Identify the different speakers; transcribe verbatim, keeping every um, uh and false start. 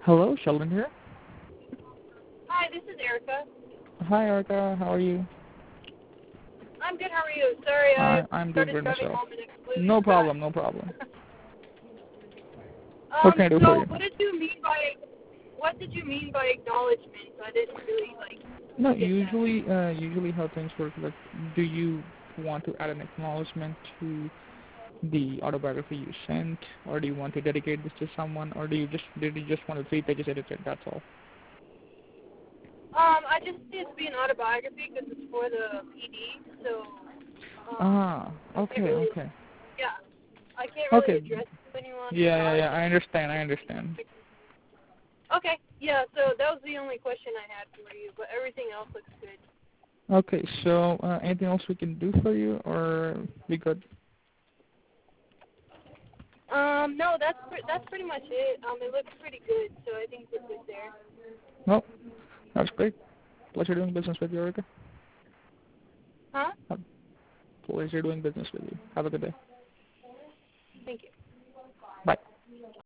Speaker 1: Hello, Sheldon here.
Speaker 2: Hi, this is Erica.
Speaker 1: Hi, Erica. How are you?
Speaker 2: I'm good. How are you? Sorry, I
Speaker 1: I, I'm doing
Speaker 2: started
Speaker 1: good
Speaker 2: driving
Speaker 1: myself.
Speaker 2: home and I completely
Speaker 1: No
Speaker 2: forgot.
Speaker 1: problem, no problem. What
Speaker 2: um,
Speaker 1: can I do for
Speaker 2: so
Speaker 1: you?
Speaker 2: what did you mean by what did you mean by acknowledgement? I didn't really like
Speaker 1: No,
Speaker 2: get that.
Speaker 1: usually, uh, usually how things work, like, do you want to add an acknowledgement to the autobiography you sent, or do you want to dedicate this to someone, or do you just, did you just want the three pages edited, that's all?
Speaker 2: Um, I just need it to be an autobiography because it's for the P D. So, um,
Speaker 1: Ah,
Speaker 2: I can't
Speaker 1: okay,
Speaker 2: really,
Speaker 1: okay.
Speaker 2: yeah, I can't really
Speaker 1: Okay,
Speaker 2: address it to anyone
Speaker 1: yeah, yeah,
Speaker 2: without
Speaker 1: yeah,
Speaker 2: it.
Speaker 1: I understand, I understand.
Speaker 2: Okay, yeah. So that was the only question I had for you, but everything else looks good.
Speaker 1: Okay, so, uh, anything else we can do for you, or we good?
Speaker 2: Um, no, that's pre- that's pretty much it. Um, it looks pretty good, so I think we're good there.
Speaker 1: No, that's great. Pleasure doing business with you, Erica.
Speaker 2: Huh?
Speaker 1: Have- Pleasure doing business with you. Have a good day.
Speaker 2: Thank you.
Speaker 1: Bye.